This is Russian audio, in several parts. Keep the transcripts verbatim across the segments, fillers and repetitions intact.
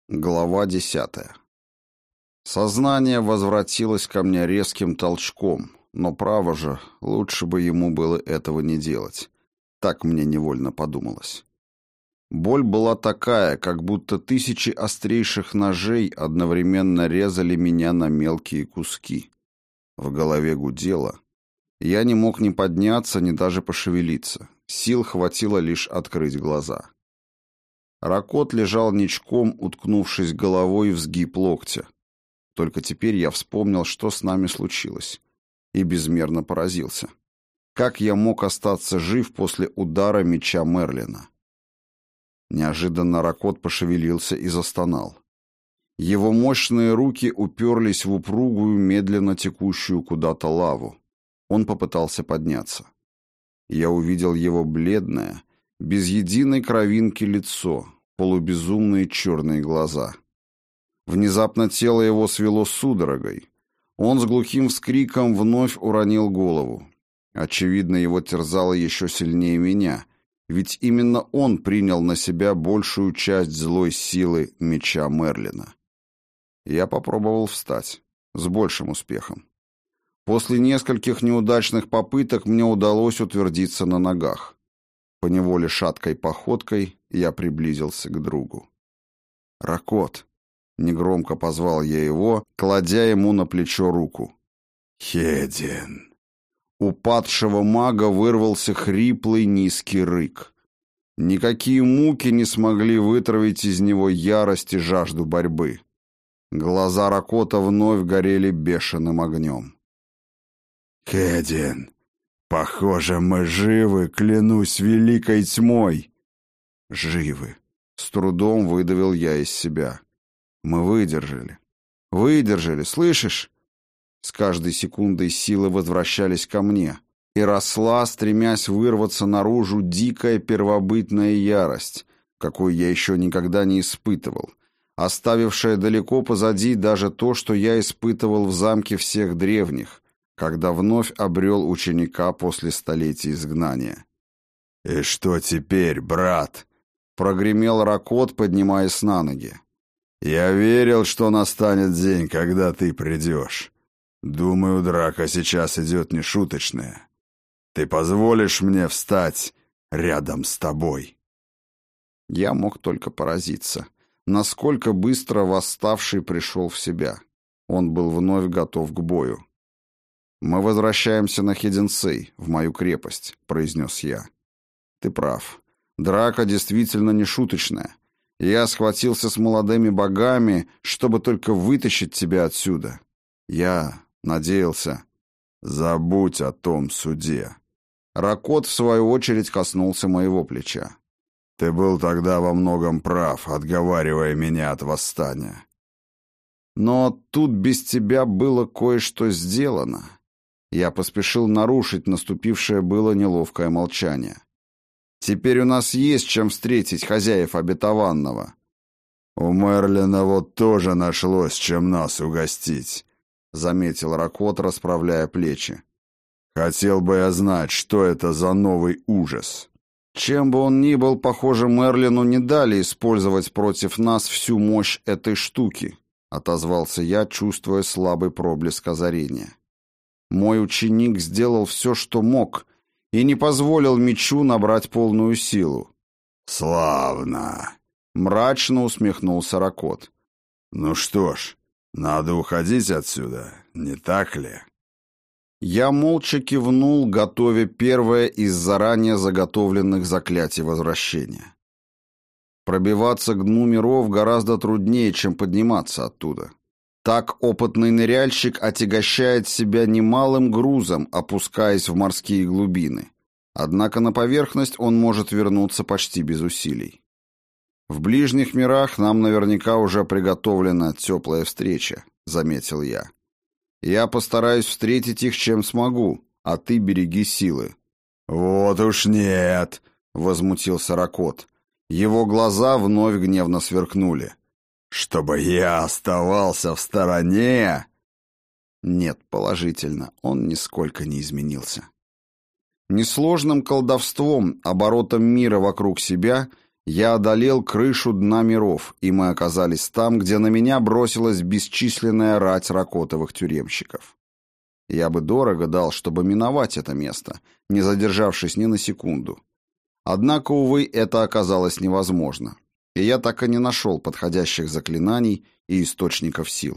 Глава десятая. Сознание возвратилось ко мне резким толчком, но, право же, лучше бы ему было этого не делать. Так мне невольно подумалось. Боль была такая, как будто тысячи острейших ножей одновременно резали меня на мелкие куски. В голове гудело. Я не мог ни подняться, ни даже пошевелиться. Сил хватило лишь открыть глаза. Ракот лежал ничком, уткнувшись головой в сгиб локтя. Только теперь я вспомнил, что с нами случилось, и безмерно поразился. Как я мог остаться жив после удара меча Мерлина? Неожиданно Ракот пошевелился и застонал. Его мощные руки уперлись в упругую, медленно текущую куда-то лаву. Он попытался подняться. Я увидел его бледное, без единой кровинки лицо, полубезумные черные глаза. Внезапно тело его свело судорогой. Он с глухим вскриком вновь уронил голову. Очевидно, его терзало еще сильнее меня, ведь именно он принял на себя большую часть злой силы меча Мерлина. Я попробовал встать, с большим успехом. После нескольких неудачных попыток мне удалось утвердиться на ногах. Поневоле шаткой походкой я приблизился к другу. «Ракот!» — негромко позвал я его, кладя ему на плечо руку. «Хедин!» У падшего мага вырвался хриплый низкий рык. Никакие муки не смогли вытравить из него ярость и жажду борьбы. Глаза Ракота вновь горели бешеным огнем. «Хедин! Похоже, мы живы, клянусь великой тьмой!» «Живы!» — с трудом выдавил я из себя. «Мы выдержали. Выдержали, слышишь?» С каждой секундой силы возвращались ко мне, и росла, стремясь вырваться наружу, дикая первобытная ярость, какой я еще никогда не испытывал, оставившая далеко позади даже то, что я испытывал в замке всех древних, когда вновь обрел ученика после столетий изгнания. «И что теперь, брат?» — прогремел Ракот, поднимаясь на ноги. «Я верил, что настанет день, когда ты придешь. Думаю, драка сейчас идет нешуточная. Ты позволишь мне встать рядом с тобой?» Я мог только поразиться, насколько быстро восставший пришел в себя. Он был вновь готов к бою. «Мы возвращаемся на Хединсей, в мою крепость», — произнес я. «Ты прав. Драка действительно нешуточная. Я схватился с молодыми богами, чтобы только вытащить тебя отсюда. Я надеялся...» «Забудь о том суде». Ракот, в свою очередь, коснулся моего плеча. «Ты был тогда во многом прав, отговаривая меня от восстания. Но тут без тебя было кое-что сделано». Я поспешил нарушить наступившее было неловкое молчание. «Теперь у нас есть чем встретить хозяев обетованного». «У Мерлина вот тоже нашлось, чем нас угостить», — заметил Ракот, расправляя плечи. «Хотел бы я знать, что это за новый ужас». «Чем бы он ни был, похоже, Мерлину не дали использовать против нас всю мощь этой штуки», — отозвался я, чувствуя слабый проблеск озарения. Мой ученик сделал все, что мог, и не позволил мечу набрать полную силу. «Славно!» — мрачно усмехнулся Ракот. «Ну что ж, надо уходить отсюда, не так ли?» Я молча кивнул, готовя первое из заранее заготовленных заклятий возвращения. Пробиваться к дну миров гораздо труднее, чем подниматься оттуда. Так опытный ныряльщик отягощает себя немалым грузом, опускаясь в морские глубины. Однако на поверхность он может вернуться почти без усилий. «В ближних мирах нам наверняка уже приготовлена теплая встреча», — заметил я. «Я постараюсь встретить их, чем смогу, а ты береги силы». «Вот уж нет», — возмутился Ракот. Его глаза вновь гневно сверкнули. «Чтобы я оставался в стороне?» Нет, положительно, он нисколько не изменился. Несложным колдовством, оборотом мира вокруг себя, Я одолел крышу дна миров, и мы оказались там, где на меня бросилась бесчисленная рать ракотовых тюремщиков. Я бы дорого дал, чтобы миновать это место, не задержавшись ни на секунду. Однако, увы, это оказалось невозможно, и я так и не нашел подходящих заклинаний и источников сил.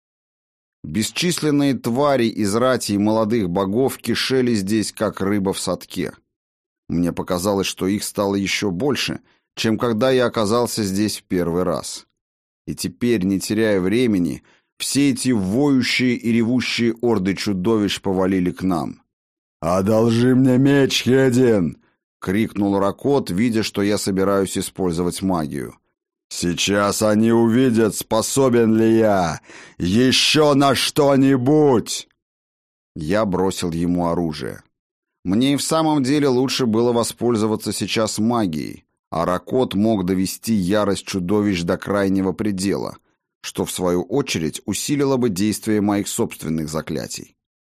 Бесчисленные твари из рати молодых богов кишели здесь, как рыба в садке. Мне показалось, что их стало еще больше, чем когда я оказался здесь в первый раз. И теперь, не теряя времени, все эти воющие и ревущие орды чудовищ повалили к нам. «Одолжи мне меч, Хедин!» — крикнул Ракот, видя, что я собираюсь использовать магию. «Сейчас они увидят, способен ли я еще на что-нибудь!» Я бросил ему оружие. Мне и в самом деле лучше было воспользоваться сейчас магией, а Ракот мог довести ярость чудовищ до крайнего предела, что, в свою очередь, усилило бы действие моих собственных заклятий.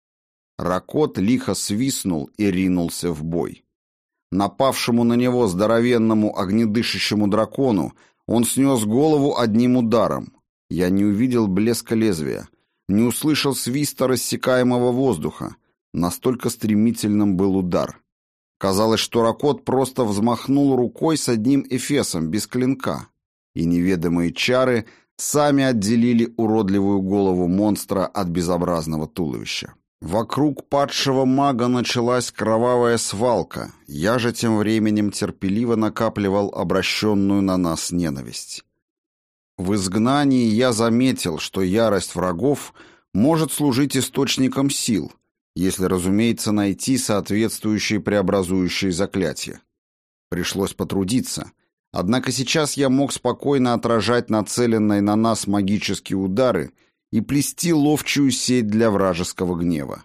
Ракот лихо свистнул и ринулся в бой. Напавшему на него здоровенному огнедышащему дракону он снес голову одним ударом. Я не увидел блеска лезвия, не услышал свиста рассекаемого воздуха. Настолько стремительным был удар. Казалось, что Ракот просто взмахнул рукой с одним эфесом, без клинка, и неведомые чары сами отделили уродливую голову монстра от безобразного туловища. Вокруг падшего мага началась кровавая свалка. Я же тем временем терпеливо накапливал обращенную на нас ненависть. В изгнании я заметил, что ярость врагов может служить источником сил, если, разумеется, найти соответствующие преобразующие заклятия. Пришлось потрудиться. Однако сейчас я мог спокойно отражать нацеленные на нас магические удары и плести ловчую сеть для вражеского гнева.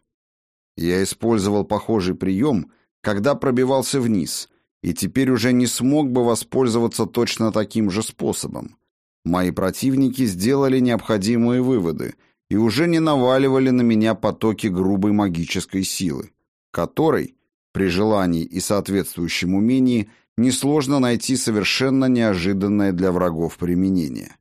Я использовал похожий прием, когда пробивался вниз, и теперь уже не смог бы воспользоваться точно таким же способом. Мои противники сделали необходимые выводы и уже не наваливали на меня потоки грубой магической силы, которой, при желании и соответствующем умении, несложно найти совершенно неожиданное для врагов применение.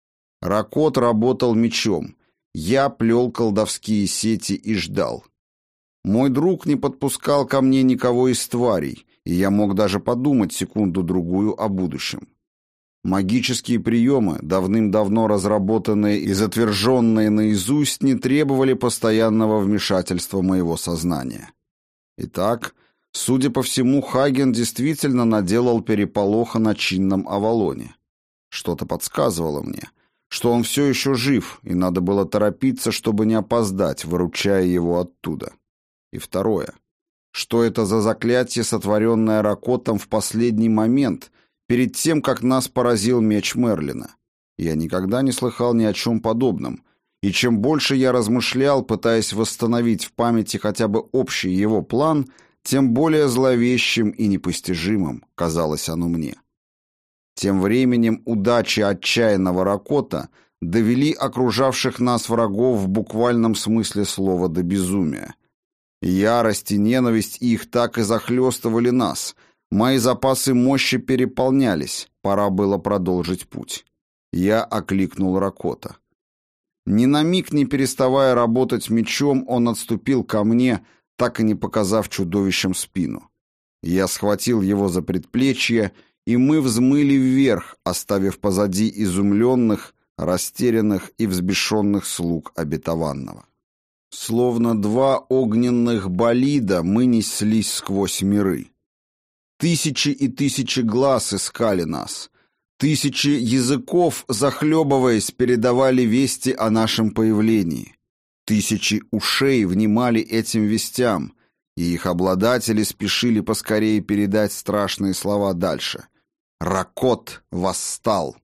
Ракот работал мечом, я плел колдовские сети и ждал. Мой друг не подпускал ко мне никого из тварей, и я мог даже подумать секунду-другую о будущем. Магические приемы, давным-давно разработанные и затверженные наизусть, не требовали постоянного вмешательства моего сознания. Итак, судя по всему, Хаген действительно наделал переполоха на чинном Авалоне. Что-то подсказывало мне, что он все еще жив, и надо было торопиться, чтобы не опоздать, выручая его оттуда. И второе. Что это за заклятие, сотворенное Ракотом в последний момент, перед тем, как нас поразил меч Мерлина? Я никогда не слыхал ни о чем подобном, и чем больше я размышлял, пытаясь восстановить в памяти хотя бы общий его план, тем более зловещим и непостижимым казалось оно мне. Тем временем удачи отчаянного Ракота довели окружавших нас врагов в буквальном смысле слова до безумия. Ярость и ненависть их так и захлестывали нас. Мои запасы мощи переполнялись, пора было продолжить путь. Я окликнул Ракота. Ни на миг не переставая работать мечом, он отступил ко мне, так и не показав чудовищем спину. Я схватил его за предплечье, и мы взмыли вверх, оставив позади изумленных, растерянных и взбешенных слуг обетованного. Словно два огненных болида мы неслись сквозь миры. Тысячи и тысячи глаз искали нас. Тысячи языков, захлебываясь, передавали вести о нашем появлении. Тысячи ушей внимали этим вестям, и их обладатели спешили поскорее передать страшные слова дальше. «Ракот восстал!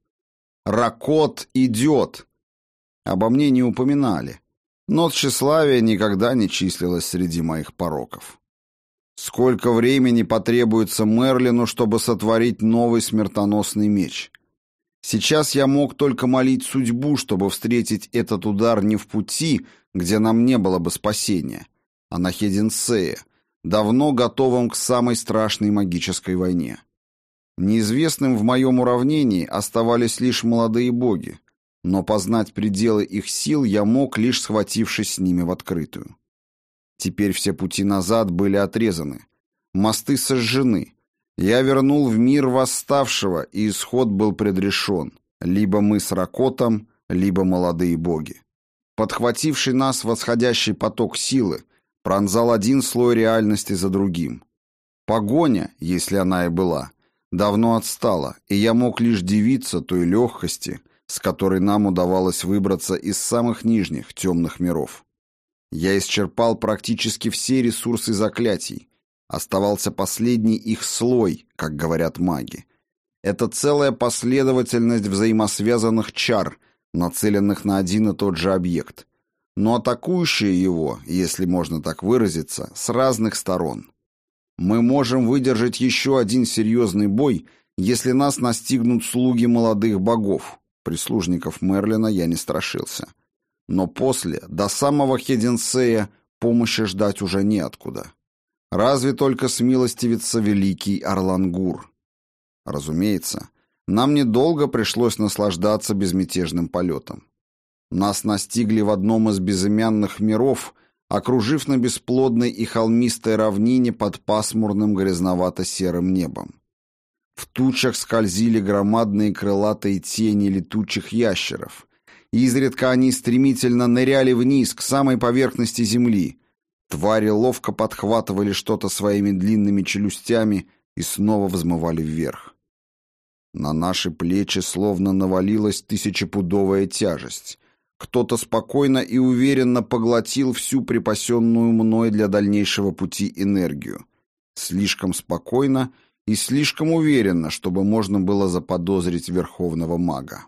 Ракот идет!» Обо мне не упоминали, но тщеславие никогда не числилось среди моих пороков. Сколько времени потребуется Мерлину, чтобы сотворить новый смертоносный меч? Сейчас я мог только молить судьбу, чтобы встретить этот удар не в пути, где нам не было бы спасения, а на Хединсее, давно готовом к самой страшной магической войне. Неизвестным в моем уравнении оставались лишь молодые боги, но познать пределы их сил я мог, лишь схватившись с ними в открытую. Теперь все пути назад были отрезаны, мосты сожжены. Я вернул в мир восставшего, и исход был предрешен. Либо мы с Ракотом, либо молодые боги. Подхвативший нас восходящий поток силы пронзал один слой реальности за другим. Погоня, если она и была, давно отстала, и я мог лишь дивиться той легкости, с которой нам удавалось выбраться из самых нижних темных миров. Я исчерпал практически все ресурсы заклятий. Оставался последний их слой, как говорят маги. Это целая последовательность взаимосвязанных чар, нацеленных на один и тот же объект, но атакующие его, если можно так выразиться, с разных сторон. Мы можем выдержать еще один серьезный бой, если нас настигнут слуги молодых богов. Прислужников Мерлина я не страшился. Но после, до самого Хеденсея, помощи ждать уже неоткуда. Разве только смилостивится великий Орлангур. Разумеется, нам недолго пришлось наслаждаться безмятежным полетом. Нас настигли в одном из безымянных миров, окружив на бесплодной и холмистой равнине под пасмурным грязновато-серым небом. В тучах скользили громадные крылатые тени летучих ящеров. Изредка они стремительно ныряли вниз, к самой поверхности земли. Твари ловко подхватывали что-то своими длинными челюстями и снова взмывали вверх. На наши плечи словно навалилась тысячепудовая тяжесть. Кто-то спокойно и уверенно поглотил всю припасенную мной для дальнейшего пути энергию. Слишком спокойно и слишком уверенно, чтобы можно было заподозрить верховного мага.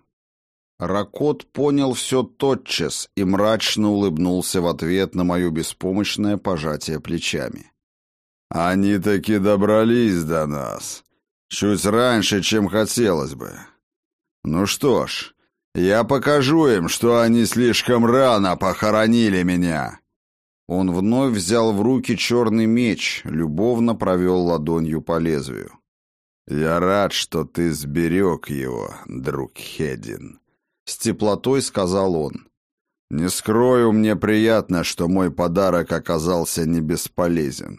Ракот понял все тотчас и мрачно улыбнулся в ответ на мое беспомощное пожатие плечами. «Они таки добрались до нас. Чуть раньше, чем хотелось бы. Ну что ж, я покажу им, что они слишком рано похоронили меня». Он вновь взял в руки черный меч, любовно провел ладонью по лезвию. «Я рад, что ты сберег его, друг Хедин», — с теплотой сказал он. «Не скрою, мне приятно, что мой подарок оказался не бесполезен.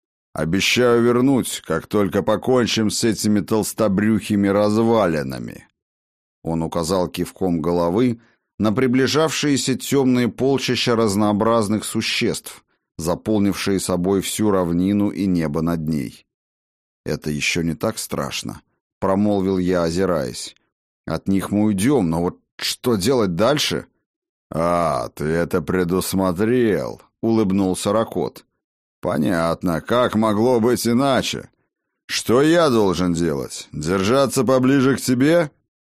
Обещаю вернуть, как только покончим с этими толстобрюхими развалинами». Он указал кивком головы на приближавшиеся темные полчища разнообразных существ, заполнившие собой всю равнину и небо над ней. «Это еще не так страшно», — промолвил я, озираясь. «От них мы уйдем, но вот что делать дальше?» «А, ты это предусмотрел», — улыбнулся Ракот. «Понятно, как могло быть иначе? Что я должен делать? Держаться поближе к тебе?»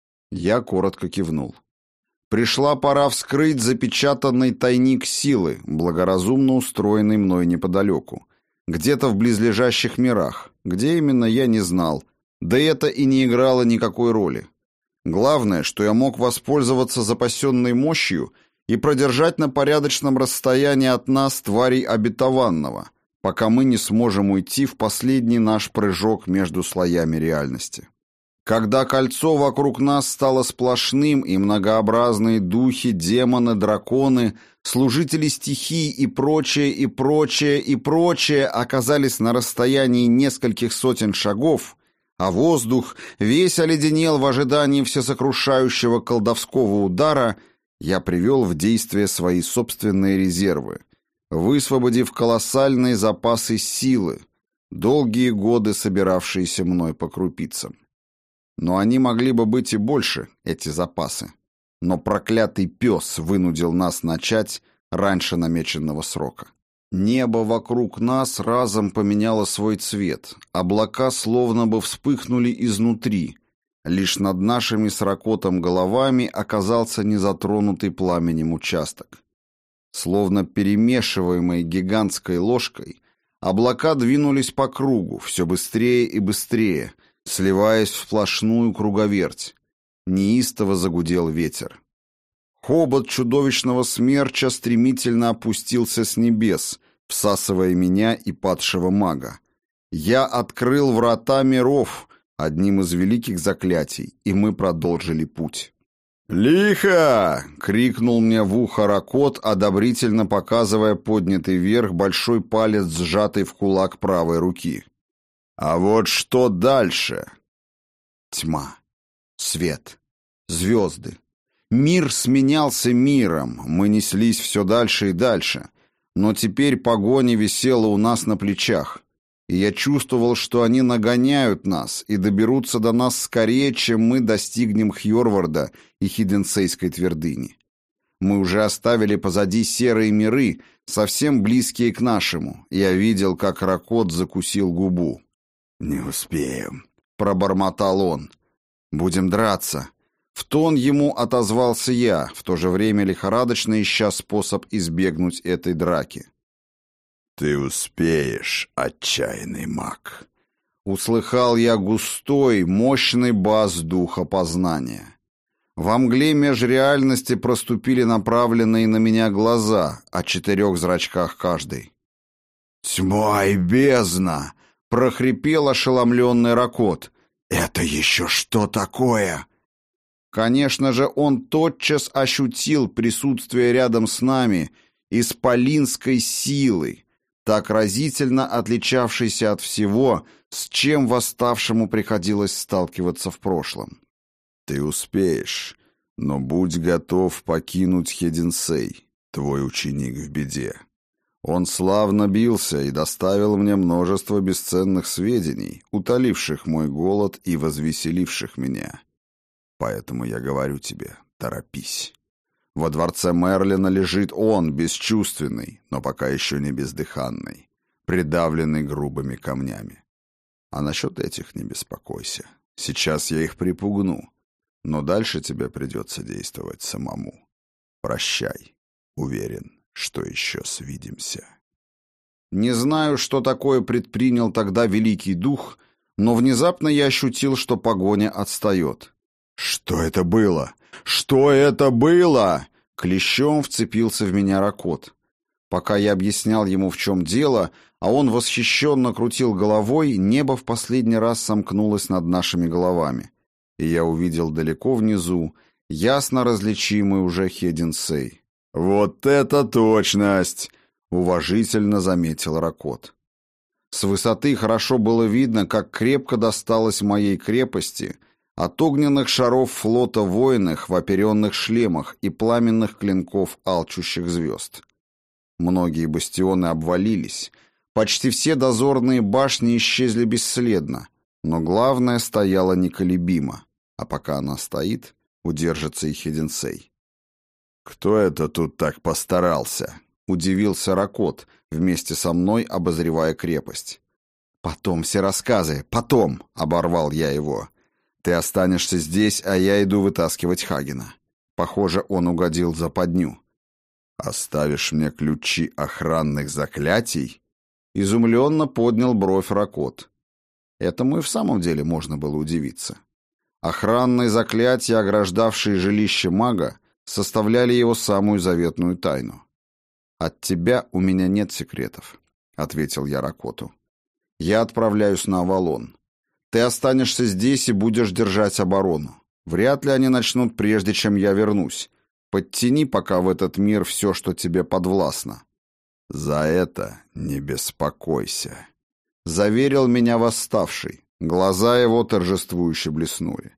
Я коротко кивнул. Пришла пора вскрыть запечатанный тайник силы, благоразумно устроенный мной неподалеку, где-то в близлежащих мирах. Где именно, я не знал, да это и не играло никакой роли. Главное, что я мог воспользоваться запасенной мощью и продержать на порядочном расстоянии от нас тварей обетованного, пока мы не сможем уйти в последний наш прыжок между слоями реальности. Когда кольцо вокруг нас стало сплошным, и многообразные духи, демоны, драконы, служители стихий и прочее, и прочее, и прочее оказались на расстоянии нескольких сотен шагов, а воздух весь оледенел в ожидании всесокрушающего колдовского удара, я привел в действие свои собственные резервы, высвободив колоссальные запасы силы, долгие годы собиравшиеся мной по крупицам. Но они могли бы быть и больше, эти запасы. Но проклятый пес вынудил нас начать раньше намеченного срока. Небо вокруг нас разом поменяло свой цвет, облака словно бы вспыхнули изнутри. Лишь над нашими с Ракотом головами оказался незатронутый пламенем участок. Словно перемешиваемой гигантской ложкой, облака двинулись по кругу, все быстрее и быстрее, сливаясь в сплошную круговерть. Неистово загудел ветер. Хобот чудовищного смерча стремительно опустился с небес, всасывая меня и падшего мага. Я открыл врата миров, одним из великих заклятий, и мы продолжили путь. «Лихо!» — крикнул мне в ухо Ракот, одобрительно показывая поднятый вверх большой палец, сжатый в кулак правой руки. «А вот что дальше?» Тьма, свет, звезды. Мир сменялся миром, мы неслись все дальше и дальше, но теперь погоня висела у нас на плечах, и я чувствовал, что они нагоняют нас и доберутся до нас скорее, чем мы достигнем Хьорварда и Хиденсейской твердыни. Мы уже оставили позади серые миры, совсем близкие к нашему. Я видел, как Ракот закусил губу. «Не успеем», — пробормотал он. «Будем драться». В тон ему отозвался я, в то же время лихорадочно ища способ избегнуть этой драки. «Ты успеешь, отчаянный маг», — услыхал я густой, мощный бас духа познания. Во мгле межреальности проступили направленные на меня глаза, о четырех зрачках каждый. «Тьма и бездна!» — прохрипел ошеломленный Ракот. «Это еще что такое?» Конечно же, он тотчас ощутил присутствие рядом с нами исполинской силы, так разительно отличавшейся от всего, с чем восставшему приходилось сталкиваться в прошлом. «Ты успеешь, но будь готов покинуть Хеденсей, твой ученик в беде. Он славно бился и доставил мне множество бесценных сведений, утоливших мой голод и возвеселивших меня. Поэтому я говорю тебе, торопись. Во дворце Мерлина лежит он, бесчувственный, но пока еще не бездыханный, придавленный грубыми камнями. А насчет этих не беспокойся. Сейчас я их припугну, но дальше тебе придется действовать самому. Прощай. Уверен, что еще свидимся». Не знаю, что такое предпринял тогда Великий Дух, но внезапно я ощутил, что погоня отстает. «Что это было? Что это было?» Клещом вцепился в меня Ракот. Пока я объяснял ему, в чем дело, а он восхищенно крутил головой, небо в последний раз сомкнулось над нашими головами, и я увидел далеко внизу ясно различимый уже Хеденсей. «Вот это точность!» — уважительно заметил Ракот. С высоты хорошо было видно, как крепко досталось моей крепости от огненных шаров флота воинов в оперенных шлемах и пламенных клинков алчущих звезд. Многие бастионы обвалились, почти все дозорные башни исчезли бесследно, но главное стояло неколебимо, а пока она стоит, удержится и Хеденсей. «Кто это тут так постарался?» — удивился Ракот, вместе со мной обозревая крепость. «Потом все рассказы, потом!» — оборвал я его. «Ты останешься здесь, а я иду вытаскивать Хагена». Похоже, он угодил в западню. «Оставишь мне ключи охранных заклятий?» Изумленно поднял бровь Ракот. Этому и в самом деле можно было удивиться. Охранные заклятия, ограждавшие жилище мага, составляли его самую заветную тайну. «От тебя у меня нет секретов», — ответил я Ракоту. «Я отправляюсь на Авалон. Ты останешься здесь и будешь держать оборону. Вряд ли они начнут, прежде чем я вернусь. Подтяни пока в этот мир все, что тебе подвластно». «За это не беспокойся», — заверил меня восставший. Глаза его торжествующе блеснули.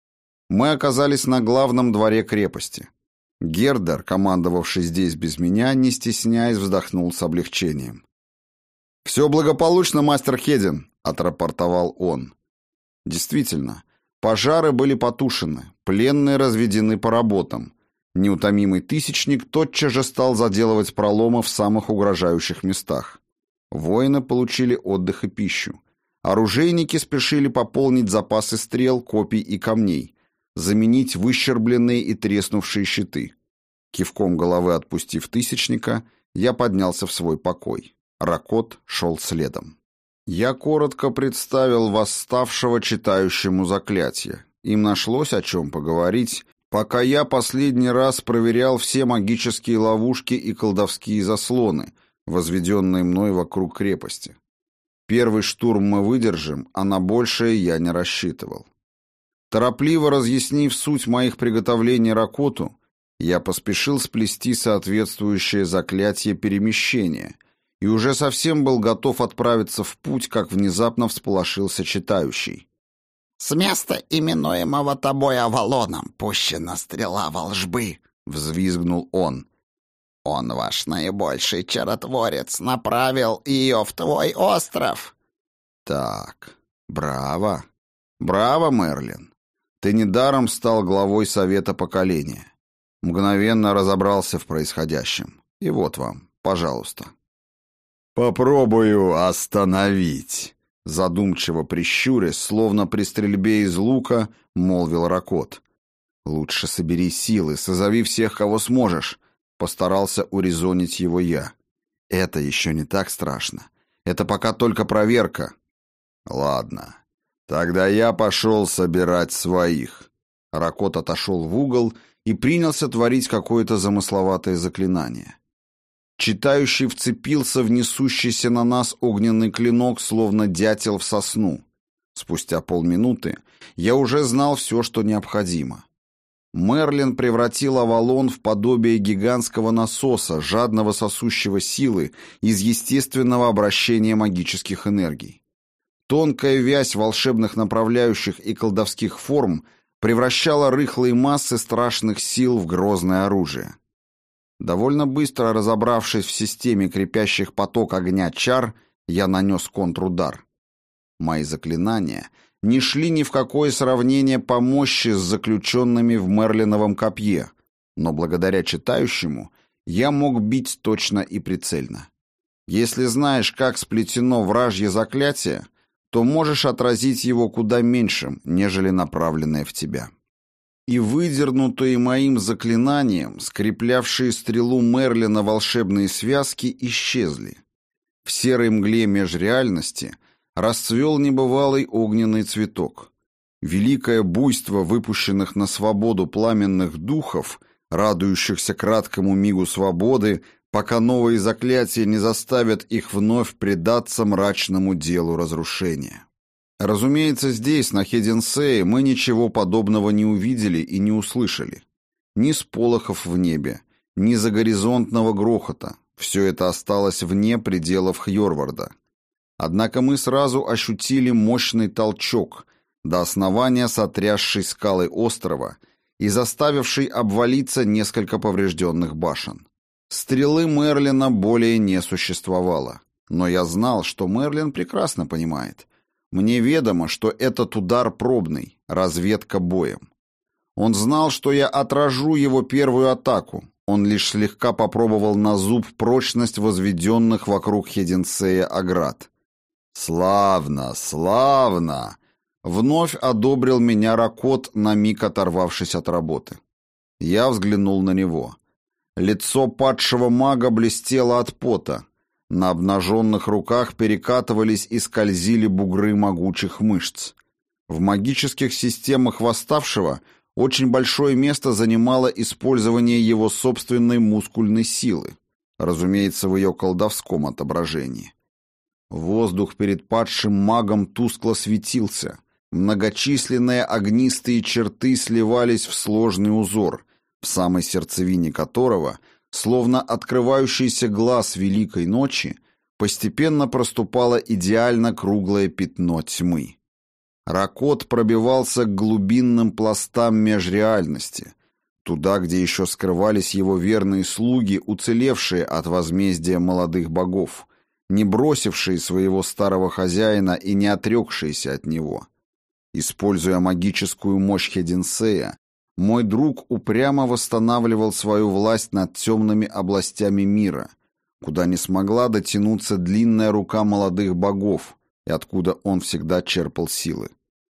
Мы оказались на главном дворе крепости. Гердер, командовавший здесь без меня, не стесняясь, вздохнул с облегчением. «Все благополучно, мастер Хеден», — отрапортовал он. Действительно, пожары были потушены, пленные разведены по работам. Неутомимый тысячник тотчас же стал заделывать проломы в самых угрожающих местах. Воины получили отдых и пищу. Оружейники спешили пополнить запасы стрел, копий и камней, заменить выщербленные и треснувшие щиты. Кивком головы отпустив тысячника, я поднялся в свой покой. Ракот шел следом. Я коротко представил восставшего читающему заклятие. Им нашлось о чем поговорить, пока я последний раз проверял все магические ловушки и колдовские заслоны, возведенные мной вокруг крепости. Первый штурм мы выдержим, а на большее я не рассчитывал. Торопливо разъяснив суть моих приготовлений Ракоту, я поспешил сплести соответствующее заклятие перемещения и уже совсем был готов отправиться в путь, как внезапно всполошился читающий. «С места, именуемого тобой Авалоном, пущена стрела волжбы», — взвизгнул он. «Он, ваш наибольший чаротворец, направил ее в твой остров». «Так, браво, браво, Мерлин. Ты недаром стал главой Совета Поколения. Мгновенно разобрался в происходящем. И вот вам, пожалуйста». «Попробую остановить», — задумчиво прищурясь, словно при стрельбе из лука, молвил Ракот. «Лучше собери силы, созови всех, кого сможешь», — постарался урезонить его я. «Это еще не так страшно. Это пока только проверка». «Ладно, тогда я пошел собирать своих». Ракот отошел в угол и принялся творить какое-то замысловатое заклинание. Читающий вцепился в несущийся на нас огненный клинок, словно дятел в сосну. Спустя полминуты я уже знал все, что необходимо. Мерлин превратил Авалон в подобие гигантского насоса, жадного сосущего силы из естественного обращения магических энергий. Тонкая вязь волшебных направляющих и колдовских форм превращала рыхлые массы страшных сил в грозное оружие. Довольно быстро разобравшись в системе крепящих поток огня чар, я нанес контрудар. Мои заклинания не шли ни в какое сравнение по мощи с заключенными в Мерлиновом копье, но благодаря читающему я мог бить точно и прицельно. Если знаешь, как сплетено вражье заклятие, то можешь отразить его куда меньшим, нежели направленное в тебя. И выдернутые моим заклинанием, скреплявшие стрелу Мерлина волшебные связки, исчезли. В серой мгле межреальности расцвел небывалый огненный цветок. Великое буйство выпущенных на свободу пламенных духов, радующихся краткому мигу свободы, пока новые заклятия не заставят их вновь предаться мрачному делу разрушения. Разумеется, здесь, на Хеденсее, мы ничего подобного не увидели и не услышали. Ни сполохов в небе, ни загоризонтного грохота. Все это осталось вне пределов Хьорварда. Однако мы сразу ощутили мощный толчок, до основания сотрясший скалы острова и заставивший обвалиться несколько поврежденных башен. Стрелы Мерлина более не существовало. Но я знал, что Мерлин прекрасно понимает. Мне ведомо, что этот удар пробный, разведка боем. Он знал, что я отражу его первую атаку. Он лишь слегка попробовал на зуб прочность возведенных вокруг Хеденсея оград. «Славно, славно!» Вновь одобрил меня Ракот, на миг оторвавшись от работы. Я взглянул на него. Лицо падшего мага блестело от пота. На обнаженных руках перекатывались и скользили бугры могучих мышц. В магических системах восставшего очень большое место занимало использование его собственной мускульной силы, разумеется, в ее колдовском отображении. Воздух перед падшим магом тускло светился, многочисленные огнистые черты сливались в сложный узор, в самой сердцевине которого – словно открывающийся глаз великой ночи, постепенно проступало идеально круглое пятно тьмы. Ракот пробивался к глубинным пластам межреальности, туда, где еще скрывались его верные слуги, уцелевшие от возмездия молодых богов, не бросившие своего старого хозяина и не отрекшиеся от него. Используя магическую мощь Хеденсея, мой друг упрямо восстанавливал свою власть над темными областями мира, куда не смогла дотянуться длинная рука молодых богов и откуда он всегда черпал силы.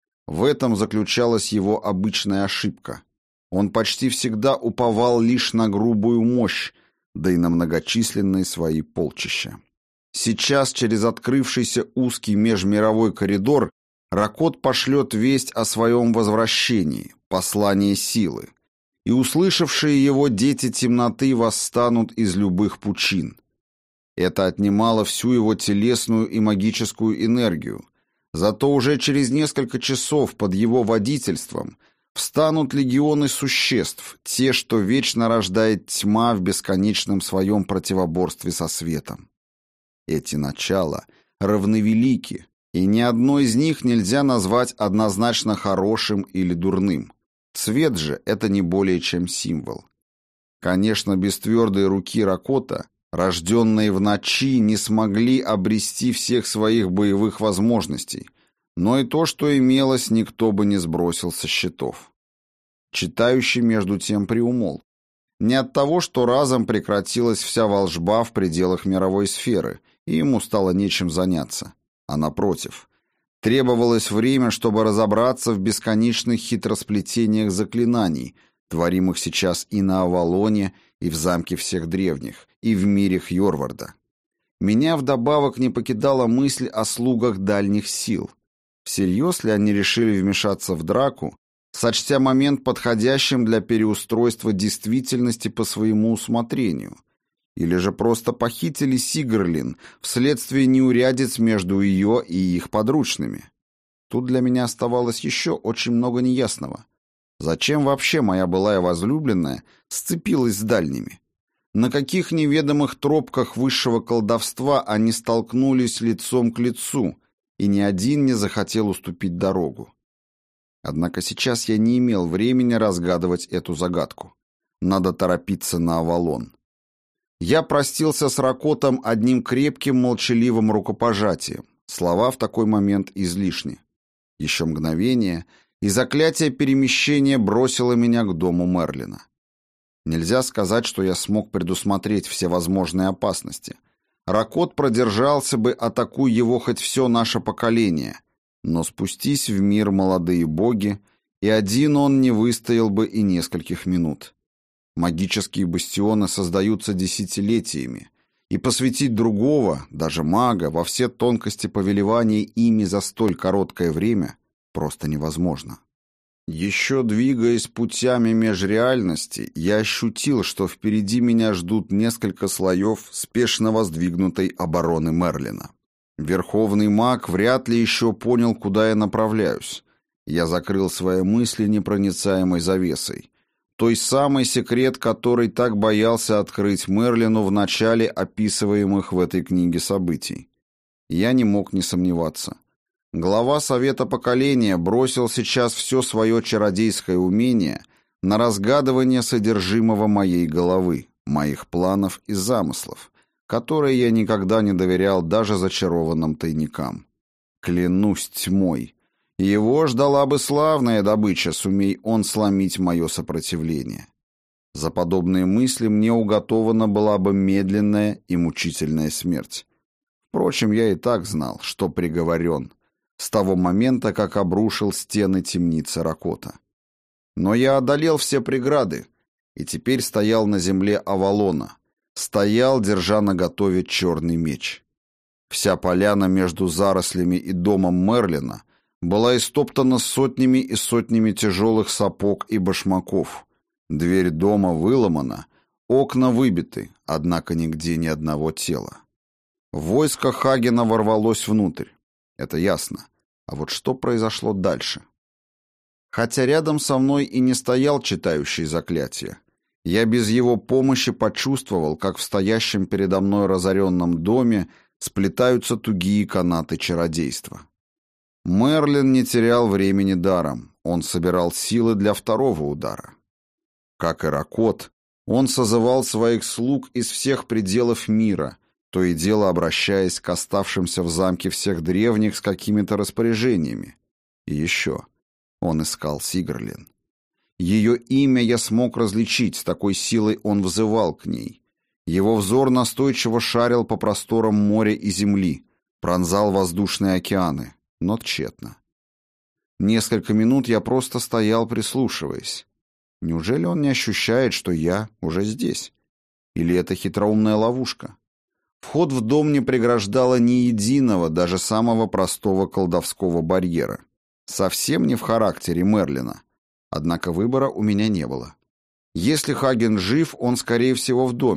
В этом заключалась его обычная ошибка. Он почти всегда уповал лишь на грубую мощь, да и на многочисленные свои полчища. Сейчас через открывшийся узкий межмировой коридор Ракот пошлет весть о своем возвращении, послание силы, и услышавшие его дети темноты восстанут из любых пучин. Это отнимало всю его телесную и магическую энергию. Зато уже через несколько часов под его водительством встанут легионы существ, те, что вечно рождает тьма в бесконечном своем противоборстве со светом. Эти начала равновелики, и ни одно из них нельзя назвать однозначно хорошим или дурным. Цвет же — это не более чем символ. Конечно, без твердой руки Ракота, рожденные в ночи, не смогли обрести всех своих боевых возможностей, но и то, что имелось, никто бы не сбросил со счетов. Читающий между тем приумолк. Не от того, что разом прекратилась вся волжба в пределах мировой сферы, и ему стало нечем заняться, а напротив. Требовалось время, чтобы разобраться в бесконечных хитросплетениях заклинаний, творимых сейчас и на Авалоне, и в замке всех древних, и в мире Хьорварда. Меня вдобавок не покидала мысль о слугах дальних сил. Всерьез ли они решили вмешаться в драку, сочтя момент подходящим для переустройства действительности по своему усмотрению? Или же просто похитили Сигрлин вследствие неурядиц между ее и их подручными? Тут для меня оставалось еще очень много неясного. Зачем вообще моя былая возлюбленная сцепилась с дальними? На каких неведомых тропках высшего колдовства они столкнулись лицом к лицу, и ни один не захотел уступить дорогу? Однако сейчас я не имел времени разгадывать эту загадку. Надо торопиться на Авалон. Я простился с Ракотом одним крепким молчаливым рукопожатием. Слова в такой момент излишни. Еще мгновение, и заклятие перемещения бросило меня к дому Мерлина. Нельзя сказать, что я смог предусмотреть все возможные опасности. Ракот продержался бы, атакуя его хоть все наше поколение, но спустись в мир молодые боги, и один он не выстоял бы и нескольких минут. Магические бастионы создаются десятилетиями, и посвятить другого, даже мага, во все тонкости повелевания ими за столь короткое время просто невозможно. Еще двигаясь путями межреальности, я ощутил, что впереди меня ждут несколько слоев спешно воздвигнутой обороны Мерлина. Верховный маг вряд ли еще понял, куда я направляюсь. Я закрыл свои мысли непроницаемой завесой. Той самый секрет, который так боялся открыть Мерлину в начале описываемых в этой книге событий. Я не мог не сомневаться. Глава Совета Поколения бросил сейчас все свое чародейское умение на разгадывание содержимого моей головы, моих планов и замыслов, которые я никогда не доверял даже зачарованным тайникам. Клянусь тьмой. Его ждала бы славная добыча, сумей он сломить мое сопротивление. За подобные мысли мне уготована была бы медленная и мучительная смерть. Впрочем, я и так знал, что приговорен, с того момента, как обрушил стены темницы Ракота. Но я одолел все преграды, и теперь стоял на земле Авалона, стоял, держа наготове черный меч. Вся поляна между зарослями и домом Мерлина была истоптана сотнями и сотнями тяжелых сапог и башмаков. Дверь дома выломана, окна выбиты, однако нигде ни одного тела. Войско Хагена ворвалось внутрь. Это ясно. А вот что произошло дальше? Хотя рядом со мной и не стоял читающий заклятие, я без его помощи почувствовал, как в стоящем передо мной разоренном доме сплетаются тугие канаты чародейства. Мерлин не терял времени даром, он собирал силы для второго удара. Как и Ракот, он созывал своих слуг из всех пределов мира, то и дело обращаясь к оставшимся в замке всех древних с какими-то распоряжениями. И еще он искал Сигрлин. Ее имя я смог различить, с такой силой он взывал к ней. Его взор настойчиво шарил по просторам моря и земли, пронзал воздушные океаны, но тщетно. Несколько минут я просто стоял, прислушиваясь. Неужели он не ощущает, что я уже здесь? Или это хитроумная ловушка? Вход в дом не преграждало ни единого, даже самого простого колдовского барьера. Совсем не в характере Мерлина. Однако выбора у меня не было. Если Хаген жив, он, скорее всего, в доме,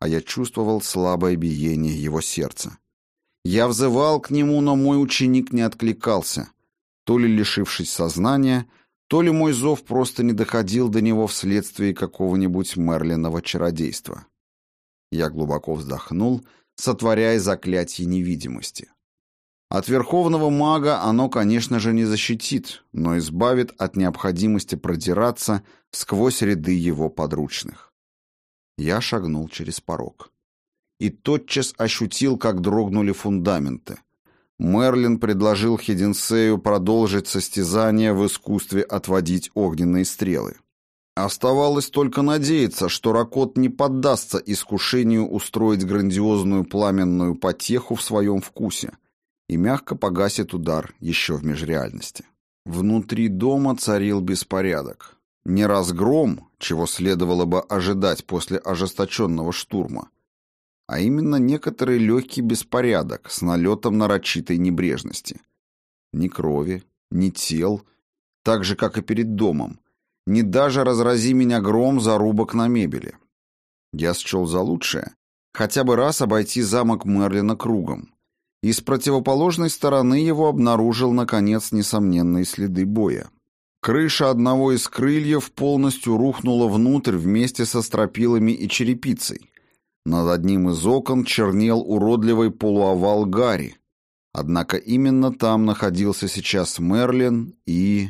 а я чувствовал слабое биение его сердца. Я взывал к нему, но мой ученик не откликался, то ли лишившись сознания, то ли мой зов просто не доходил до него вследствие какого-нибудь Мерлиного чародейства. Я глубоко вздохнул, сотворяя заклятие невидимости. От верховного мага оно, конечно же, не защитит, но избавит от необходимости продираться сквозь ряды его подручных. Я шагнул через порог. И тотчас ощутил, как дрогнули фундаменты. Мерлин предложил Хединсею продолжить состязание в искусстве отводить огненные стрелы. Оставалось только надеяться, что Ракот не поддастся искушению устроить грандиозную пламенную потеху в своем вкусе и мягко погасит удар еще в межреальности. Внутри дома царил беспорядок. Не разгром, чего следовало бы ожидать после ожесточенного штурма, а именно некоторый легкий беспорядок с налетом нарочитой небрежности. Ни крови, ни тел, так же, как и перед домом, ни даже разрази меня гром зарубок на мебели. Я счел за лучшее хотя бы раз обойти замок Мерлина кругом, и с противоположной стороны его обнаружил, наконец, несомненные следы боя. Крыша одного из крыльев полностью рухнула внутрь вместе со стропилами и черепицей. Над одним из окон чернел уродливый полуовал гари. Однако именно там находился сейчас Мерлин и...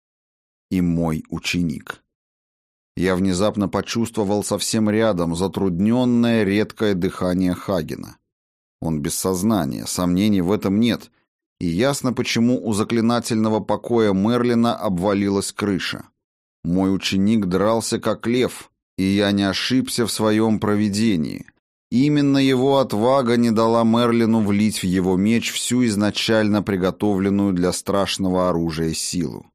и мой ученик. Я внезапно почувствовал совсем рядом затрудненное редкое дыхание Хагена. Он без сознания, сомнений в этом нет, и ясно, почему у заклинательного покоя Мерлина обвалилась крыша. Мой ученик дрался как лев, и я не ошибся в своем провидении. Именно его отвага не дала Мерлину влить в его меч всю изначально приготовленную для страшного оружия силу.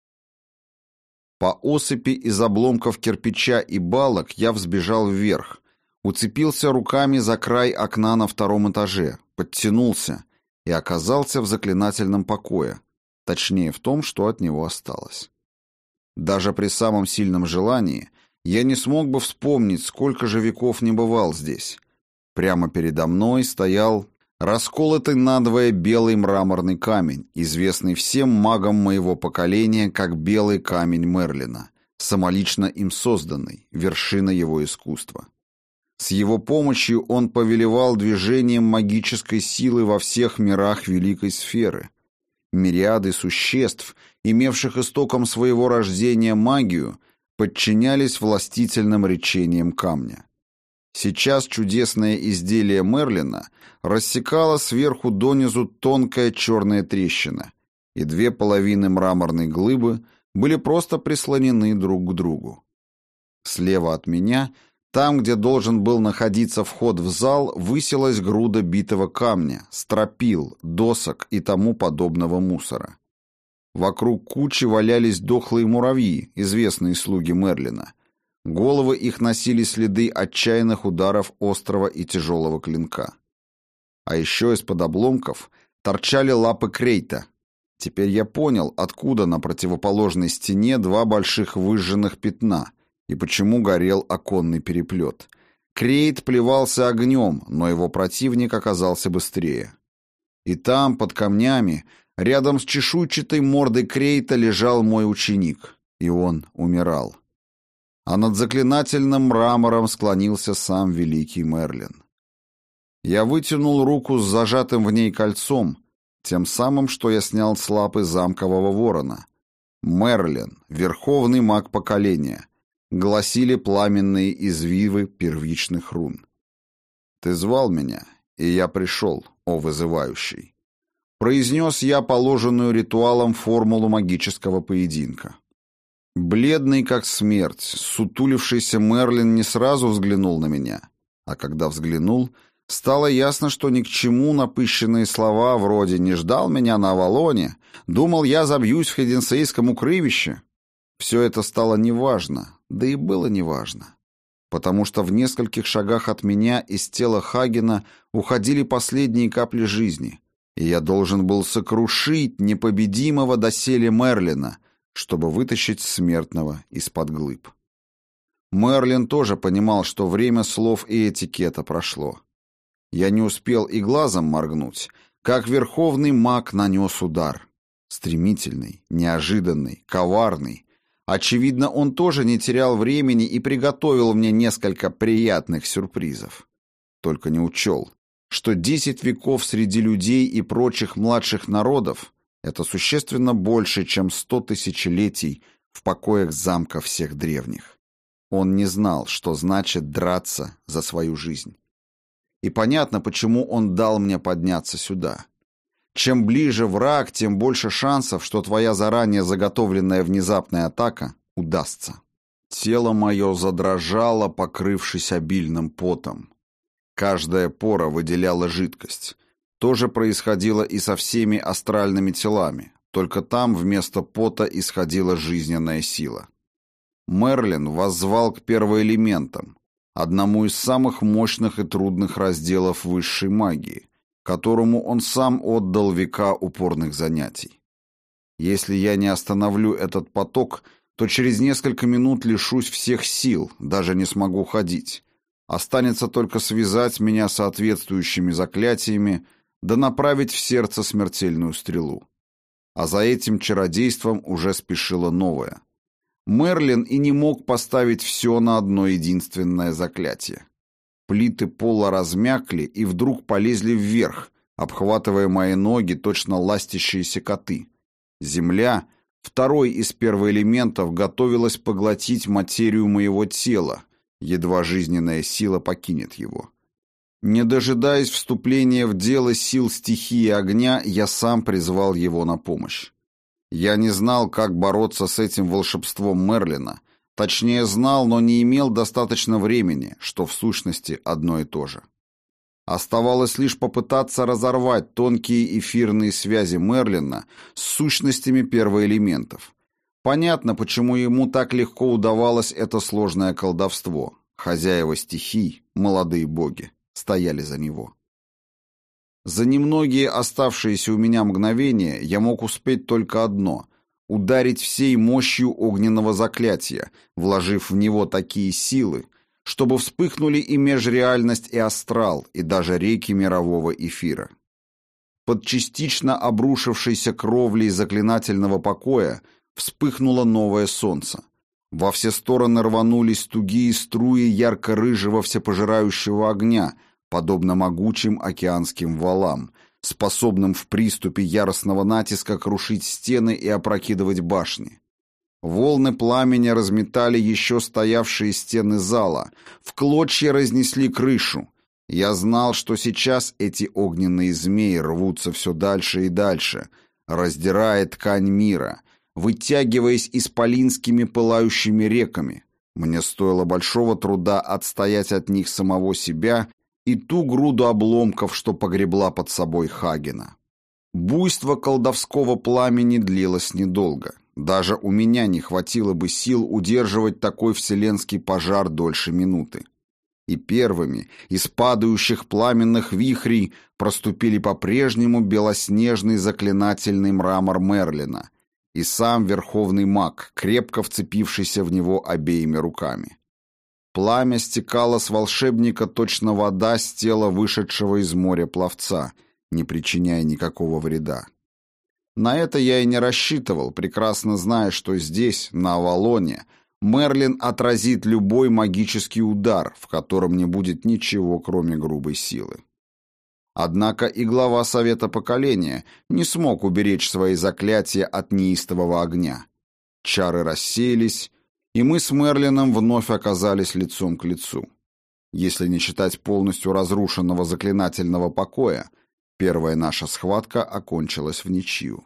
По осыпи из обломков кирпича и балок я взбежал вверх, уцепился руками за край окна на втором этаже, подтянулся и оказался в заклинательном покое, точнее в том, что от него осталось. Даже при самом сильном желании я не смог бы вспомнить, сколько же веков не бывал здесь. Прямо передо мной стоял расколотый надвое белый мраморный камень, известный всем магам моего поколения как белый камень Мерлина, самолично им созданный, вершина его искусства. С его помощью он повелевал движением магической силы во всех мирах Великой Сферы. Мириады существ, имевших истоком своего рождения магию, подчинялись властительным речениям камня. Сейчас чудесное изделие Мерлина рассекало сверху донизу тонкая черная трещина, и две половины мраморной глыбы были просто прислонены друг к другу. Слева от меня, там, где должен был находиться вход в зал, высилась груда битого камня, стропил, досок и тому подобного мусора. Вокруг кучи валялись дохлые муравьи, известные слуги Мерлина. Головы их носили следы отчаянных ударов острого и тяжелого клинка. А еще из-под обломков торчали лапы Крейта. Теперь я понял, откуда на противоположной стене два больших выжженных пятна и почему горел оконный переплет. Крейт плевался огнем, но его противник оказался быстрее. И там, под камнями, рядом с чешуйчатой мордой Крейта лежал мой ученик, и он умирал. А над заклинательным мрамором склонился сам великий Мерлин. Я вытянул руку с зажатым в ней кольцом, тем самым, что я снял с лапы замкового ворона. «Мерлин, верховный маг поколения», гласили пламенные извивы первичных рун. «Ты звал меня, и я пришел, о вызывающий». Произнес я положенную ритуалом формулу магического поединка. Бледный как смерть, сутулившийся Мерлин не сразу взглянул на меня, а когда взглянул, стало ясно, что ни к чему напыщенные слова вроде «не ждал меня на Авалоне», «думал, я забьюсь в Хединсейском укрывище». Все это стало неважно, да и было неважно, потому что в нескольких шагах от меня из тела Хагена уходили последние капли жизни, и я должен был сокрушить непобедимого доселе Мерлина, чтобы вытащить смертного из-под глыб. Мерлин тоже понимал, что время слов и этикета прошло. Я не успел и глазом моргнуть, как верховный маг нанес удар. Стремительный, неожиданный, коварный. Очевидно, он тоже не терял времени и приготовил мне несколько приятных сюрпризов. Только не учел, что десять веков среди людей и прочих младших народов — это существенно больше, чем сто тысячелетий в покоях замка всех древних. Он не знал, что значит драться за свою жизнь. И понятно, почему он дал мне подняться сюда. Чем ближе враг, тем больше шансов, что твоя заранее заготовленная внезапная атака удастся. Тело мое задрожало, покрывшись обильным потом. Каждая пора выделяла жидкость. То же происходило и со всеми астральными телами, только там вместо пота исходила жизненная сила. Мерлин воззвал к первоэлементам, одному из самых мощных и трудных разделов высшей магии, которому он сам отдал века упорных занятий. Если я не остановлю этот поток, то через несколько минут лишусь всех сил, даже не смогу ходить. Останется только связать меня соответствующими заклятиями да направить в сердце смертельную стрелу. А за этим чародейством уже спешило новое. Мерлин и не мог поставить все на одно единственное заклятие. Плиты пола размякли и вдруг полезли вверх, обхватывая мои ноги, точно ластящиеся коты. Земля, второй из первоэлементов, готовилась поглотить материю моего тела, едва жизненная сила покинет его. Не дожидаясь вступления в дело сил стихии огня, я сам призвал его на помощь. Я не знал, как бороться с этим волшебством Мерлина, точнее знал, но не имел достаточно времени, что в сущности одно и то же. Оставалось лишь попытаться разорвать тонкие эфирные связи Мерлина с сущностями первоэлементов. Понятно, почему ему так легко удавалось это сложное колдовство. Хозяева стихий, молодые боги, стояли за него. За немногие оставшиеся у меня мгновения я мог успеть только одно — ударить всей мощью огненного заклятия, вложив в него такие силы, чтобы вспыхнули и межреальность, и астрал, и даже реки мирового эфира. Под частично обрушившейся кровлей заклинательного покоя вспыхнуло новое солнце. Во все стороны рванулись тугие струи ярко-рыжего всепожирающего огня, подобно могучим океанским валам, способным в приступе яростного натиска крушить стены и опрокидывать башни. Волны пламени разметали еще стоявшие стены зала, в клочья разнесли крышу. Я знал, что сейчас эти огненные змеи рвутся все дальше и дальше, раздирая ткань мира, вытягиваясь исполинскими пылающими реками. Мне стоило большого труда отстоять от них самого себя и ту груду обломков, что погребла под собой Хагена. Буйство колдовского пламени длилось недолго. Даже у меня не хватило бы сил удерживать такой вселенский пожар дольше минуты. И первыми из падающих пламенных вихрей проступили по-прежнему белоснежный заклинательный мрамор Мерлина и сам верховный маг, крепко вцепившийся в него обеими руками. Пламя стекало с волшебника точно вода с тела вышедшего из моря пловца, не причиняя никакого вреда. На это я и не рассчитывал, прекрасно зная, что здесь, на Авалоне, Мерлин отразит любой магический удар, в котором не будет ничего, кроме грубой силы. Однако и глава Совета Поколения не смог уберечь свои заклятия от неистового огня. Чары рассеялись, и мы с Мерлином вновь оказались лицом к лицу. Если не считать полностью разрушенного заклинательного покоя, первая наша схватка окончилась в ничью.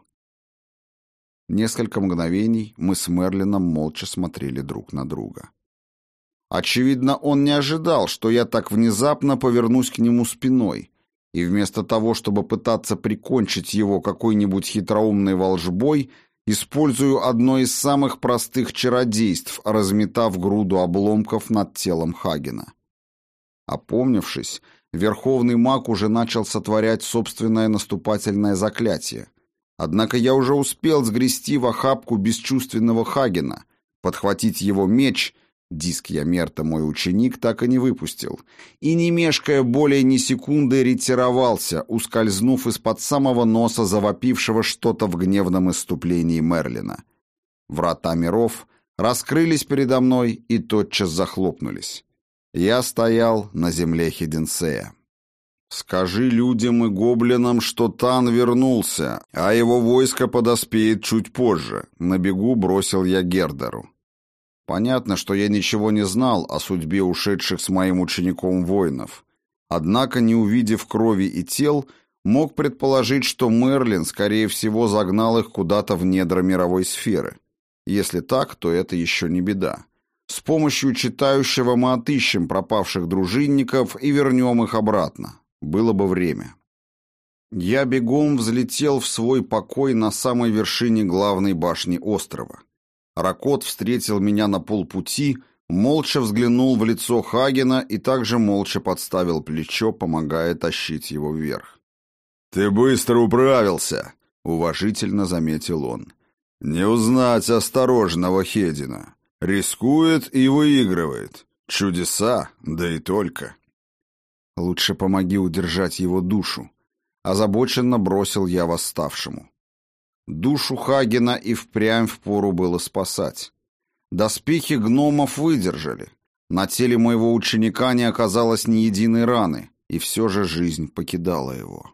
Несколько мгновений мы с Мерлином молча смотрели друг на друга. Очевидно, он не ожидал, что я так внезапно повернусь к нему спиной, и вместо того, чтобы пытаться прикончить его какой-нибудь хитроумной волжбой, использую одно из самых простых чародейств, разметав груду обломков над телом Хагена. Опомнившись, верховный маг уже начал сотворять собственное наступательное заклятие. Однако я уже успел сгрести в охапку бесчувственного Хагена, подхватить его меч Диск Ямерта мой ученик так и не выпустил, и, не мешкая более ни секунды, ретировался, ускользнув из-под самого носа завопившего что-то в гневном исступлении Мерлина. Врата миров раскрылись передо мной и тотчас захлопнулись. Я стоял на земле Хиденсея. «Скажи людям и гоблинам, что Тан вернулся, а его войско подоспеет чуть позже», — на бегу бросил я Гердеру. Понятно, что я ничего не знал о судьбе ушедших с моим учеником воинов. Однако, не увидев крови и тел, мог предположить, что Мерлин, скорее всего, загнал их куда-то в недра мировой сферы. Если так, то это еще не беда. С помощью читающего мы отыщем пропавших дружинников и вернем их обратно. Было бы время. Я бегом взлетел в свой покой на самой вершине главной башни острова. Ракот встретил меня на полпути, молча взглянул в лицо Хагена и также молча подставил плечо, помогая тащить его вверх. «Ты быстро управился», — уважительно заметил он. «Не узнать осторожного Хедина. Рискует и выигрывает. Чудеса, да и только». «Лучше помоги удержать его душу», — озабоченно бросил я восставшему. Душу Хагена и впрямь впору было спасать. Доспехи гномов выдержали. На теле моего ученика не оказалось ни единой раны, и все же жизнь покидала его.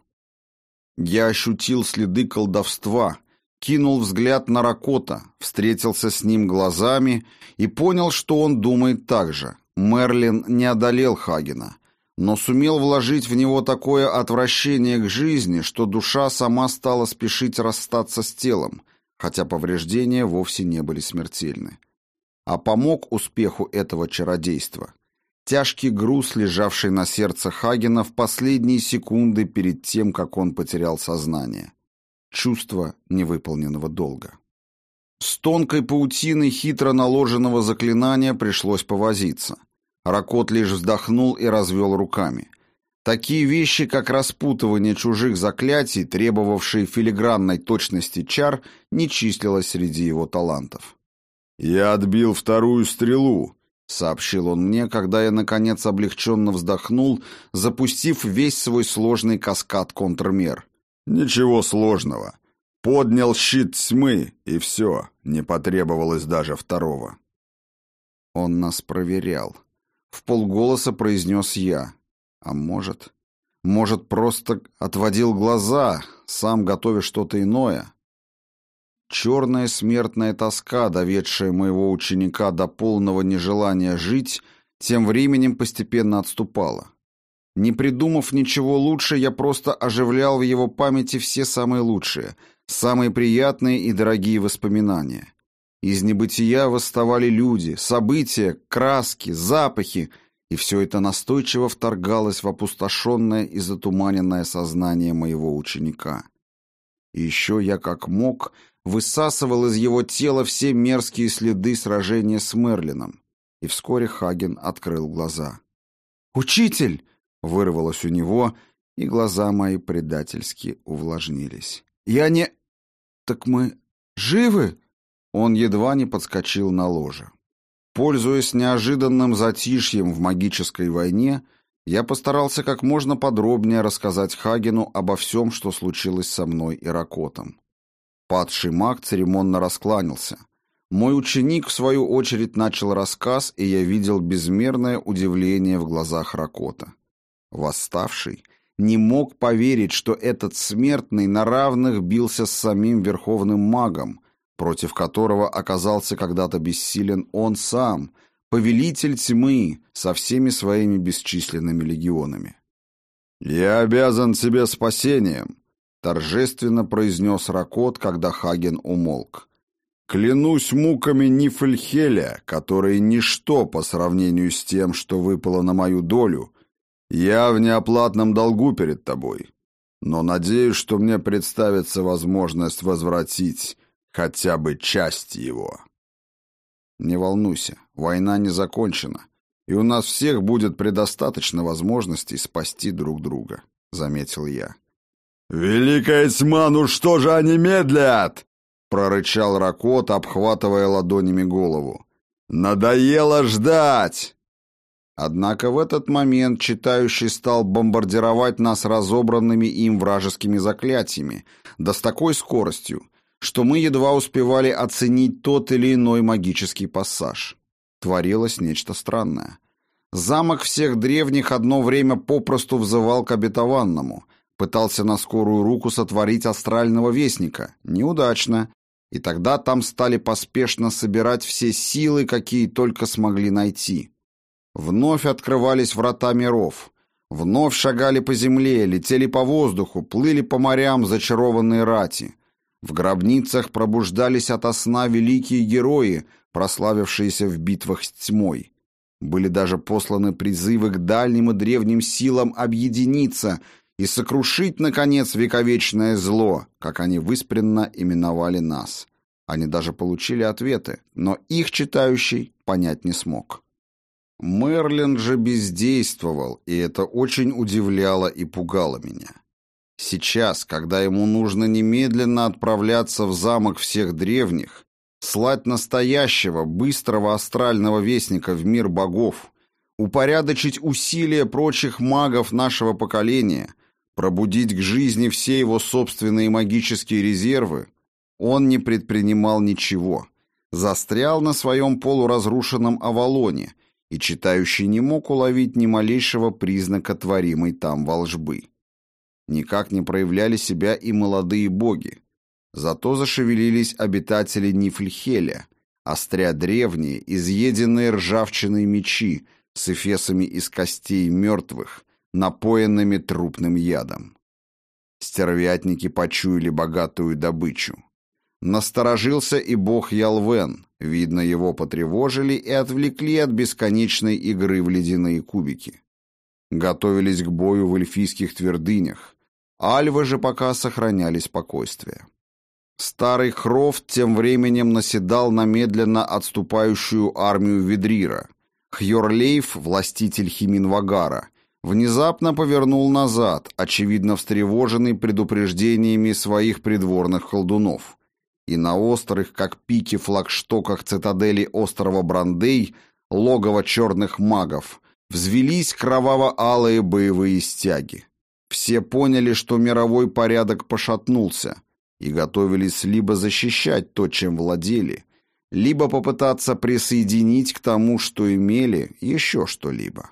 Я ощутил следы колдовства, кинул взгляд на Ракота, встретился с ним глазами и понял, что он думает так же. Мерлин не одолел Хагена, но сумел вложить в него такое отвращение к жизни, что душа сама стала спешить расстаться с телом, хотя повреждения вовсе не были смертельны. А помог успеху этого чародейства тяжкий груз, лежавший на сердце Хагена в последние секунды перед тем, как он потерял сознание. Чувство невыполненного долга. С тонкой паутиной хитро наложенного заклинания пришлось повозиться. Ракот лишь вздохнул и развел руками. Такие вещи, как распутывание чужих заклятий, требовавшие филигранной точности чар, не числилось среди его талантов. «Я отбил вторую стрелу», — сообщил он мне, когда я, наконец, облегченно вздохнул, запустив весь свой сложный каскад контрмер. «Ничего сложного. Поднял щит тьмы, и все, не потребовалось даже второго». Он нас проверял. Вполголоса произнес я. А может... Может, просто отводил глаза, сам готовя что-то иное? Черная смертная тоска, доведшая моего ученика до полного нежелания жить, тем временем постепенно отступала. Не придумав ничего лучше, я просто оживлял в его памяти все самые лучшие, самые приятные и дорогие воспоминания. Из небытия восставали люди, события, краски, запахи, и все это настойчиво вторгалось в опустошенное и затуманенное сознание моего ученика. И еще я как мог высасывал из его тела все мерзкие следы сражения с Мерлином, и вскоре Хаген открыл глаза. «Учитель!» — вырвалось у него, и глаза мои предательски увлажнились. «Я не... Так мы живы?» Он едва не подскочил на ложе. Пользуясь неожиданным затишьем в магической войне, я постарался как можно подробнее рассказать Хагену обо всем, что случилось со мной и Ракотом. Падший маг церемонно раскланялся. Мой ученик, в свою очередь, начал рассказ, и я видел безмерное удивление в глазах Ракота. Восставший не мог поверить, что этот смертный на равных бился с самим верховным магом, против которого оказался когда-то бессилен он сам, повелитель тьмы со всеми своими бесчисленными легионами. «Я обязан тебе спасением», — торжественно произнес Ракот, когда Хаген умолк. «Клянусь муками Нифльхеля, которые ничто по сравнению с тем, что выпало на мою долю, я в неоплатном долгу перед тобой, но надеюсь, что мне представится возможность возвратить хотя бы часть его». «Не волнуйся, война не закончена, и у нас всех будет предостаточно возможностей спасти друг друга», — заметил я. «Великая тьма, ну что же они медлят?» — прорычал Ракот, обхватывая ладонями голову. Надоело ждать!» Однако в этот момент читающий стал бомбардировать нас разобранными им вражескими заклятиями, да с такой скоростью, что мы едва успевали оценить тот или иной магический пассаж. Творилось нечто странное. Замок всех древних одно время попросту взывал к обетованному, пытался на скорую руку сотворить астрального вестника. Неудачно. И тогда там стали поспешно собирать все силы, какие только смогли найти. Вновь открывались врата миров. Вновь шагали по земле, летели по воздуху, плыли по морям зачарованные рати. В гробницах пробуждались ото сна великие герои, прославившиеся в битвах с тьмой. Были даже посланы призывы к дальним и древним силам объединиться и сокрушить, наконец, вековечное зло, как они выспренно именовали нас. Они даже получили ответы, но их читающий понять не смог. Мерлин же бездействовал, и это очень удивляло и пугало меня. Сейчас, когда ему нужно немедленно отправляться в замок всех древних, слать настоящего, быстрого астрального вестника в мир богов, упорядочить усилия прочих магов нашего поколения, пробудить к жизни все его собственные магические резервы, он не предпринимал ничего, застрял на своем полуразрушенном Авалоне, и читающий не мог уловить ни малейшего признака творимой там волжбы. Никак не проявляли себя и молодые боги. Зато зашевелились обитатели Нифльхеля, остря древние, изъеденные ржавчиной мечи с эфесами из костей мертвых, напоенными трупным ядом. Стервятники почуяли богатую добычу. Насторожился и бог Ялвен, видно, его потревожили и отвлекли от бесконечной игры в ледяные кубики. Готовились к бою в эльфийских твердынях, альвы же пока сохраняли спокойствие. Старый Хрофт тем временем наседал на медленно отступающую армию Ведрира. Хьорлейф, властитель Химинвагара, внезапно повернул назад, очевидно встревоженный предупреждениями своих придворных колдунов. И на острых, как пики, флагштоках цитадели острова Брандей, логово черных магов, взвелись кроваво-алые боевые стяги. Все поняли, что мировой порядок пошатнулся, и готовились либо защищать то, чем владели, либо попытаться присоединить к тому, что имели, еще что-либо.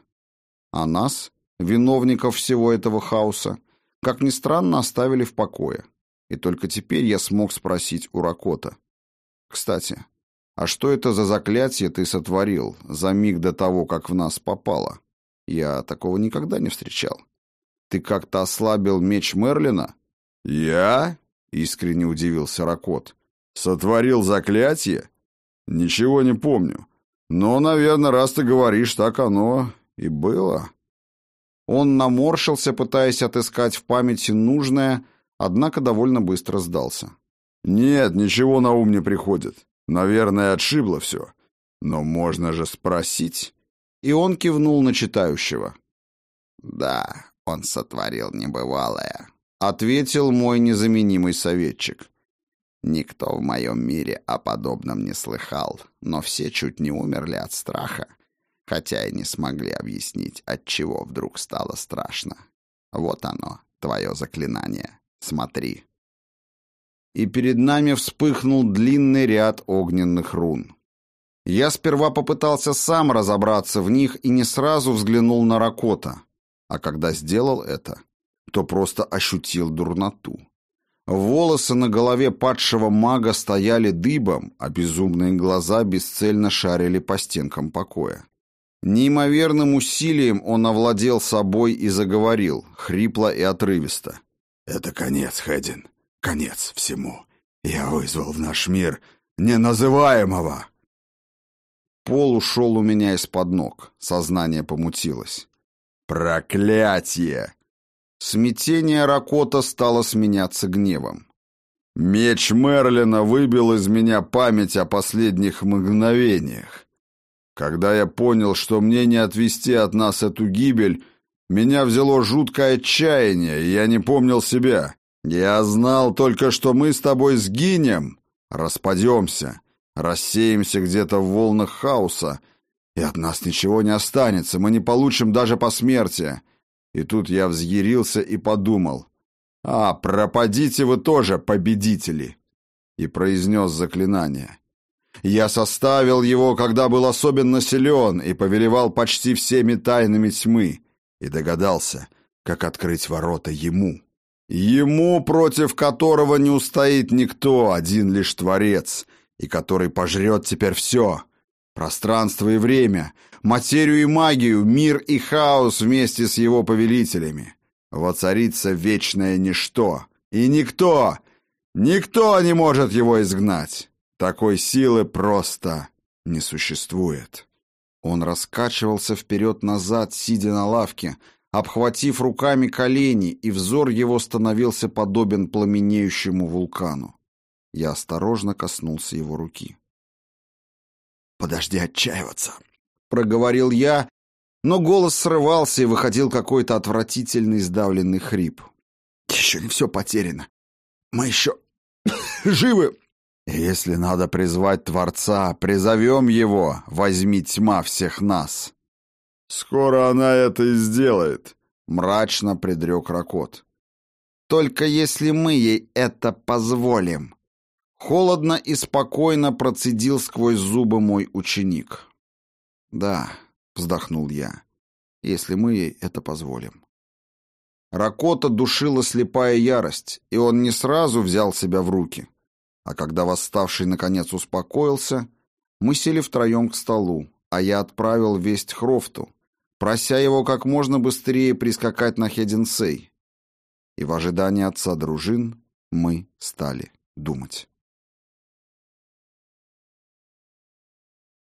А нас, виновников всего этого хаоса, как ни странно, оставили в покое. И только теперь я смог спросить у Ракота: «Кстати, а что это за заклятие ты сотворил за миг до того, как в нас попало? Я такого никогда не встречал. Ты как-то ослабил меч Мерлина?» «Я?» — искренне удивился Ракот. «Сотворил заклятие? Ничего не помню. Но, наверное, раз ты говоришь, так оно и было». Он наморщился, пытаясь отыскать в памяти нужное, однако довольно быстро сдался. «Нет, ничего на ум не приходит. Наверное, отшибло все. Но можно же спросить». И он кивнул на читающего. «Да, он сотворил небывалое», — ответил мой незаменимый советчик. «Никто в моем мире о подобном не слыхал, но все чуть не умерли от страха, хотя и не смогли объяснить, отчего вдруг стало страшно. Вот оно, твое заклинание. Смотри». И перед нами вспыхнул длинный ряд огненных рун. Я сперва попытался сам разобраться в них и не сразу взглянул на Ракота, а когда сделал это, то просто ощутил дурноту. Волосы на голове падшего мага стояли дыбом, а безумные глаза бесцельно шарили по стенкам покоя. Неимоверным усилием он овладел собой и заговорил, хрипло и отрывисто. «Это конец, Хэддин, конец всему. Я вызвал в наш мир неназываемого». Пол ушел у меня из-под ног, сознание помутилось. «Проклятие!» Смятение Ракота стало сменяться гневом. «Меч Мерлина выбил из меня память о последних мгновениях. Когда я понял, что мне не отвести от нас эту гибель, меня взяло жуткое отчаяние, и я не помнил себя. Я знал только, что мы с тобой сгинем, распадемся, Рассеемся где-то в волнах хаоса, и от нас ничего не останется, мы не получим даже посмертия. И тут я взъярился и подумал: «А, пропадите вы тоже, победители!» И произнес заклинание. Я составил его, когда был особенно силен, и повелевал почти всеми тайнами тьмы, и догадался, как открыть ворота ему. Ему, против которого не устоит никто, один лишь Творец, и который пожрет теперь все — пространство и время, материю и магию, мир и хаос вместе с его повелителями. Воцарится вечное ничто, и никто, никто не может его изгнать. Такой силы просто не существует. Он раскачивался вперед-назад, сидя на лавке, обхватив руками колени, и взор его становился подобен пламенеющему вулкану. Я осторожно коснулся его руки. «Подожди отчаиваться», — проговорил я, но голос срывался и выходил какой-то отвратительный сдавленный хрип. «Еще не все потеряно. Мы еще живы». «Если надо призвать Творца, призовем его, возьми тьма всех нас». «Скоро она это и сделает», — мрачно предрек Ракот. «Только если мы ей это позволим». Холодно и спокойно процедил сквозь зубы мой ученик. «Да», — вздохнул я, — «если мы ей это позволим». Ракота душила слепая ярость, и он не сразу взял себя в руки. А когда восставший наконец успокоился, мы сели втроем к столу, а я отправил весть Хрофту, прося его как можно быстрее прискакать на Хеденсей. И в ожидании отца дружин мы стали думать.